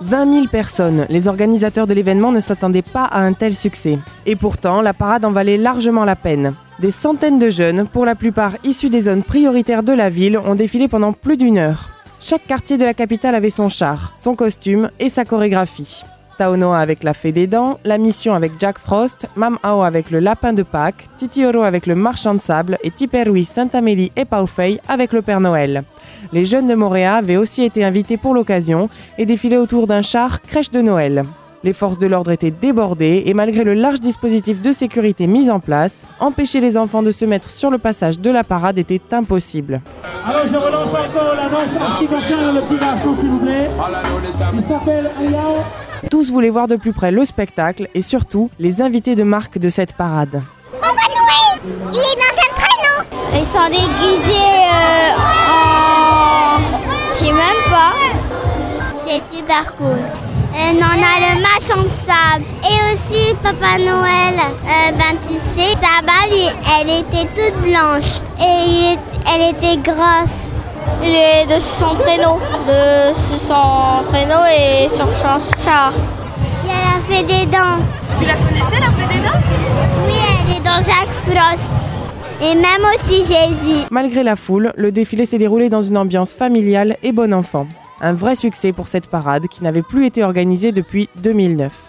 20 000 personnes, les organisateurs de l'événement ne s'attendaient pas à un tel succès. Et pourtant, la parade en valait largement la peine. Des centaines de jeunes, pour la plupart issus des zones prioritaires de la ville, ont défilé pendant plus d'1 heure. Chaque quartier de la capitale avait son char, son costume et sa chorégraphie. Taonoa avec la Fée des Dents, La Mission avec Jack Frost, Mam'ao avec le Lapin de Pâques, Titioro avec le Marchand de Sable et Tiperui, Sainte-Amélie et Paufei avec le Père Noël. Les jeunes de Moorea avaient aussi été invités pour l'occasion et défilaient autour d'un char crèche de Noël. Les forces de l'ordre étaient débordées et malgré le large dispositif de sécurité mis en place, empêcher les enfants de se mettre sur le passage de la parade était impossible. Alors je relance encore l'annonce en ce qui concerne le petit garçon s'il vous plaît. Il s'appelle Ayao. Tous voulaient voir de plus près le spectacle et surtout les invités de marque de cette parade. Papa Noël, il est dans un traîneau. Ils sont déguisés en... Je sais même pas. C'est super cool. On a le marchand de sable. Et aussi Papa Noël. Tu sais, sa bague, elle était toute blanche. Et elle était grosse. Il est de son traîneau, et sur son char. Il y a la Fée des Dents. Tu la connaissais, la Fée des Dents? Oui, elle est dans Jack Frost. Et même aussi Jésus. Malgré la foule, le défilé s'est déroulé dans une ambiance familiale et bon enfant. Un vrai succès pour cette parade qui n'avait plus été organisée depuis 2009.